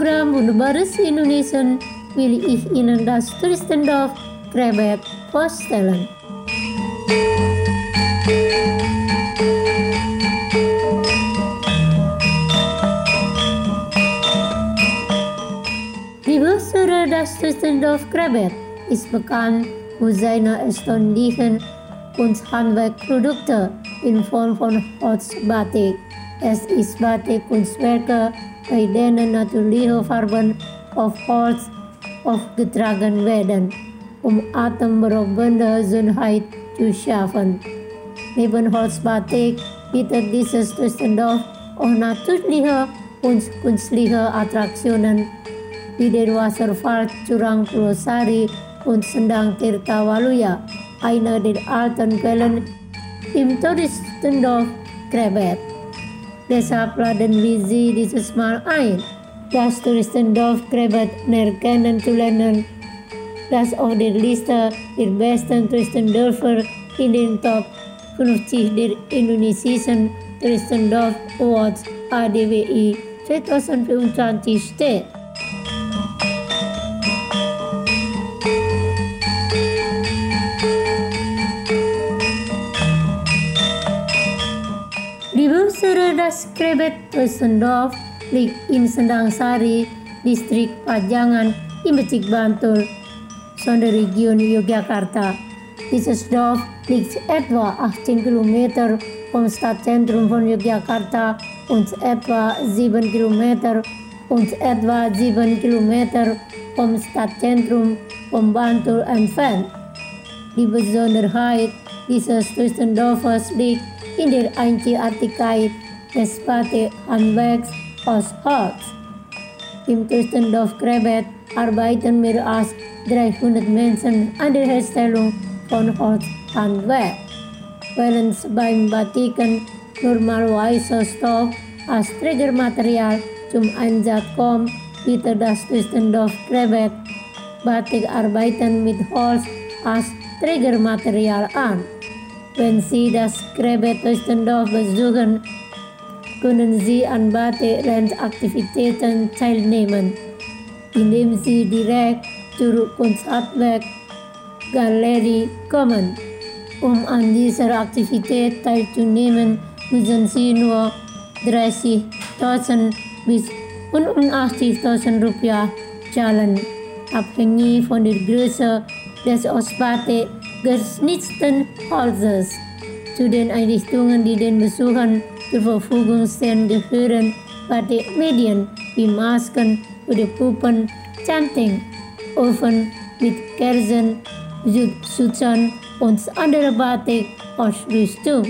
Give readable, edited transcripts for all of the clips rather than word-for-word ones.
Programm Wunderbares Indonesian will ich Ihnen das Touristendorf Krebet vorstellen. Die Besucher das Touristendorf Krebet ist bekannt für seine erstaunlichen Kunsthandwerkprodukte in Form von Holzbatik. Es ist Batik-Kunstwerke, bei denen natürliche Farben auf Holz aufgetragen werden, atemberaubende Schönheit zu schaffen. Neben Holzbatik bietet dieses Touristendorf auch natürliche und künstliche Attraktionen wie den Wasserfall Curang Pulau Sari und Sendang Tirta Waluya, einer der alten Quellen im Touristendorf Krebet. Deshalb laden wir Sie dieses Mal ein, das Touristendorf Krebet näher kennenzulernen, das auf der Liste der besten Touristendörfer in den Top 50 der Indonesischen Touristendorf Awards ADWI 2024 steht. Die Besucher das Krebet Touristendorf liegt in Sendang Sari, Distrik Pajangan, im Bezirk Bantul, Sonderregion Yogyakarta. Dieses Dorf liegt etwa 18 Kilometer vom Stadtzentrum von Yogyakarta und etwa 7 Kilometer vom Stadtzentrum von Bantul entfernt. Die Besonderheit dieses Touristendorfes liegt in der Einzigartigkeit des Batik-Handwerks aus Holz. Im Touristendorf Krebet arbeiten mehr als 300 Menschen an der Herstellung von Holzhandwerk. Während beim Batiken normalerweise Stoff als Trägermaterial zum Einsatz kommt, bietet das Touristendorf Krebet Batikarbeiten mit Holz als Trägermaterial an. Wenn Sie das Krebet Touristendorf besuchen, können Sie an Batik-Lernaktivitäten teilnehmen, indem Sie direkt zur Kunsthandwerk-Galerie kommen. Um an dieser Aktivität teilzunehmen, müssen Sie nur 30.000 bis 85.000 Rupiah zahlen, abhängig von der Größe des aus Batik geschnitzten Holzes. Zu den Einrichtungen, die den Besuchern zur Verfügung stehen, gehören Batikmedien wie Masken für die Puppen, Canting, Ofen mit Kerzen, Sutzen und andere Batik-Ausrüstung.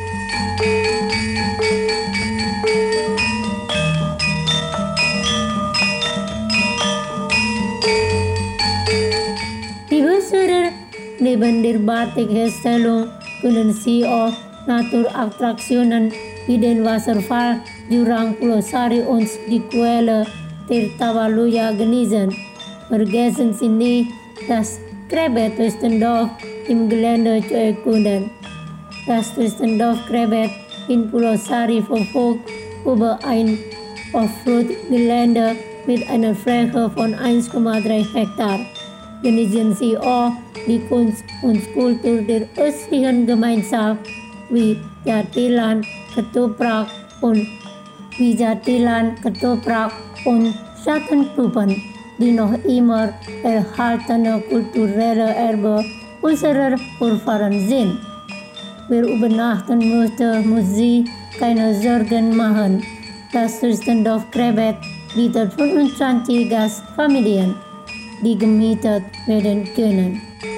Die Besucher neben der Batikherstellung können Sie auch Naturattraktionen wie den Wasserfall Curang Pulau Sari und die Quelle Tirta Waluya genießen. Vergessen Sie nicht, das Krebet Touristendorf im Gelände zu erkunden. Das Touristendorf Krebet in Pulau Sari verfügt über ein Offroad-Gelände mit einer Fläche von 1,3 Hektar. Genießen Sie auch die Kunst und Kultur der östlichen Gemeinschaft wie Jatilan, Ketoprak und Schattenpuppen, die noch immer erhaltene kulturelle Erbe unserer Vorfahren sind. Wer übernachten möchte, muss sich keine Sorgen machen. Das Touristendorf Krebet bietet 25 Gastfamilien, die gemietet werden können.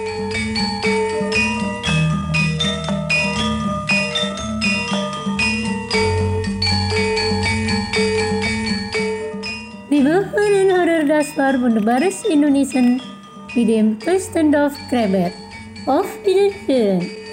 Liebe Hörerinnen und Hörer, das war Wunderbares Indonesian mit dem Touristendorf Krebet. Auf Wiederhören!